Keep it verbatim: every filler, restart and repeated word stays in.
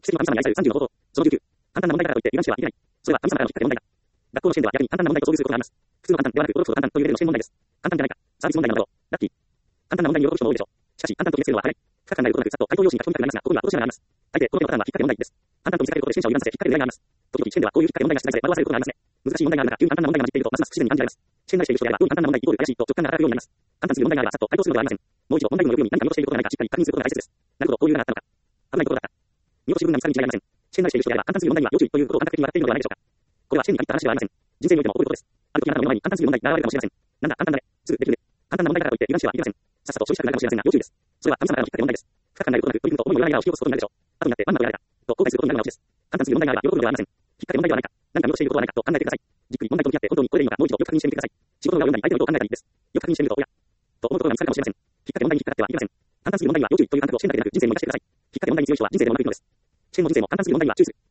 奇跡は神様に愛されるさんじゅうの方法。そのじゅうきゅう。簡単な問題だからといって油断してはいけない。それは神様からのきっかけ問題だ。学校の試験では逆に簡単な問題と遭遇することがあります。普通の簡単ではなく、驚くほど簡単というレベルの試験問題です。簡単じゃないか。サービス問題なんだろう。ラッキー。簡単な問題に喜ぶ人も多いでしょう。しかし、簡単と決めつけるのは早い。深く考えることなく、さっと回答用紙が興味深くなりますが、ここには落とし穴があります。大抵、この手のパターンは引っ掛け問題です。簡単と見せかけることで審査を油断させ、引っ掛ける狙いがあります。時々試験ではこういう引っ掛け問題が出題され、惑わされることがありますね。難しい問題がある中、急に簡単な問題が混じっていると、ますます不自然に感じられます。試験内している人であれば、より簡単な問題イコール怪しいと直感が働くようになります。簡単すぎる問題があれば、さっと回答するのではありません。もう一度、問題文を読むように何か見落としていることがないか、しっかり確認することが大切です。なるほど、こういうようなあったのか。危ないところだった。見落とし分が見つかるに違いありません。試験内している人であれば、簡単すぎる問題には要注意ということを感覚的に分かっているのではないでしょうか。これは試験に限った話ではありません。人生においても起こることです。ある時あなたの目の前に簡単すぎる問題が現れるかもしれません。なんだ、簡単だね。すぐできるね。簡単な問題だからといって油断してはいけません。さっさと消費したくなるかもしれませんが、要注意です。それは神様からのきっかけ問題です。深く考えることなく、取り組むと思いもよらないエラーを引き起こすことになるでしょう。後になって、あんなことやられた。と後悔することになる直しです。簡単すぎる問題があれば喜ぶのではありません。引っ掛け問題ではないか。何か見落としていることはないかと考えてください。じっくり問題と向き合って本当にこれでいいのか、もう一度よく確認してみてください。仕事の裏を読んだり、相手の意図を考えたりです。よく確認してみると、おやと思うことが見つかるかもしれません。引っ掛け問題に引っかかってはいけません。簡単すぎる問題には要注意という感覚を試験だけでなく人生にも生かしてください。引っ掛け問題に強い人は人生でもうまくいくのです。試験も人生も簡単すぎる問題には注意する。